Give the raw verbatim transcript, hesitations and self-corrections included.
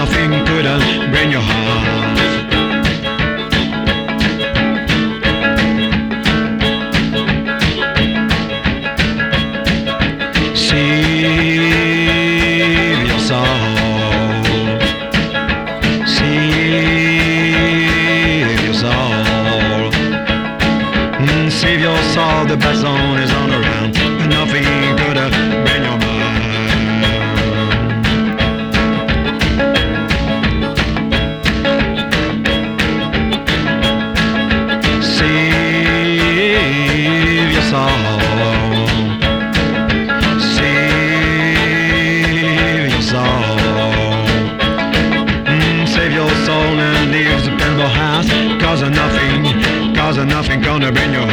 nothing could have bring your heart. Save your soul. Save your soul. Mm, save your soul. The best zone is on around. But nothing could have bring your mind. Save your soul. Soul and leaves a pinball house. Cause of nothing, cause of nothing gonna bring your